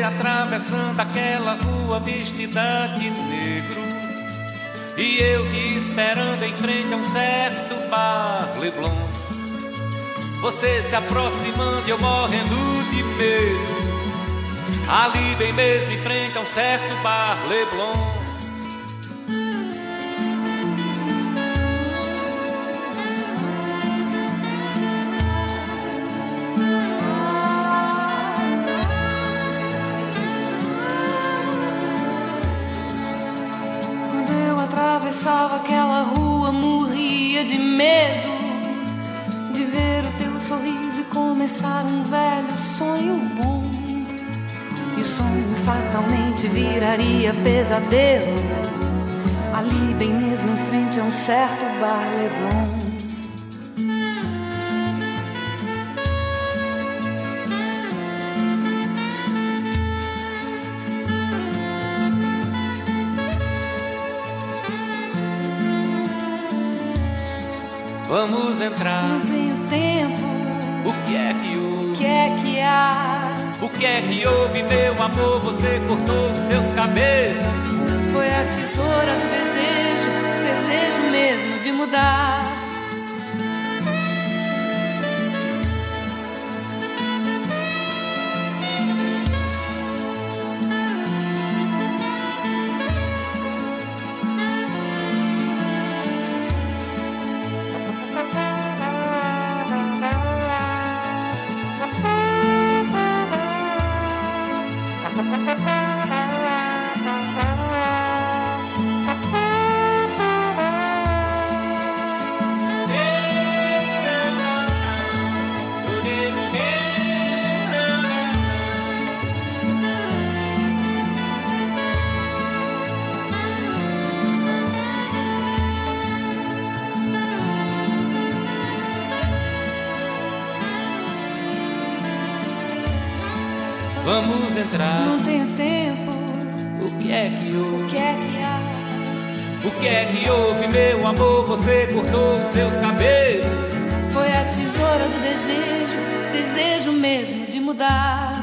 atravessando aquela rua vestida de negro, e eu que esperando em frente a um certo bar Leblon. Você se aproximando e eu morrendo de medo, ali bem mesmo em frente a um certo bar Leblon. Atravessava aquela rua, morria de medo de ver o teu sorriso e começar um velho sonho bom. E o sonho fatalmente viraria pesadelo, ali bem mesmo em frente a um certo bar Leblon. Vamos entrar. Não tenho tempo. O que é que houve? O que é que há? O que é que houve, meu amor? Você cortou os seus cabelos. Foi a tesoura do desejo, desejo mesmo de mudar. Vamos entrar. Não tenho tempo. O que é que houve? O que é que há? O que é que houve, meu amor? Você cortou os seus cabelos. Foi a tesoura do desejo, desejo mesmo de mudar.